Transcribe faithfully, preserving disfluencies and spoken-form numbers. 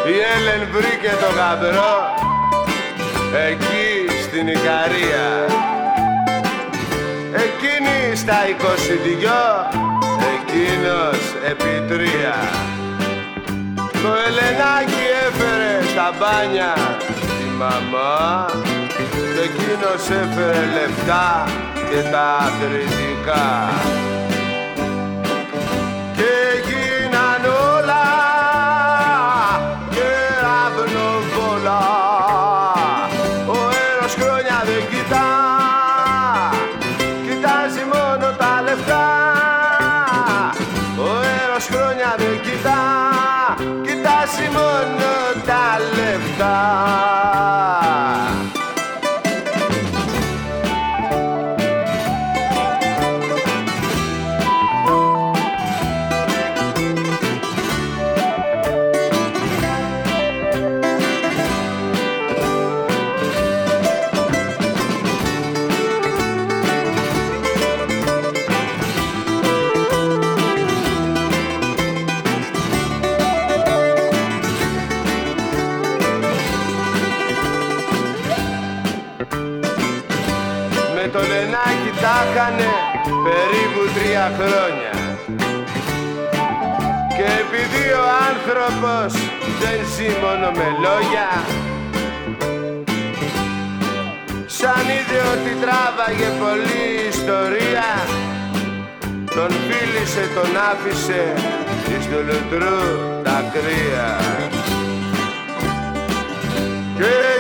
Η Έλεν βρήκε το γαμπρό εκεί στην Ικαρία. Εκείνη στα είκοσι δυο, εκείνος επί τρία. Το Ελενάκι έφερε στα μπάνια τη μαμά και εκείνος έφερε λεφτά και τα αθλητικά. Και γίναν όλα κεραυνοβόλα. Ο Έρος χρόνια δεν κοιτά, κοιτάζει μόνο τα λεφτά. Ο Έρος χρόνια δεν κοιτά, κοιτάζει μόνο τα λεφτά. Το Λενάκι τα είχανε περίπου τρία χρόνια. Και επειδή ο άνθρωπος δεν ζει μόνο με λόγια, σαν είδε ότι τράβαγε πολλή ιστορία, τον φίλησε, τον άφησε εις του λουτρού τα κρύα. Και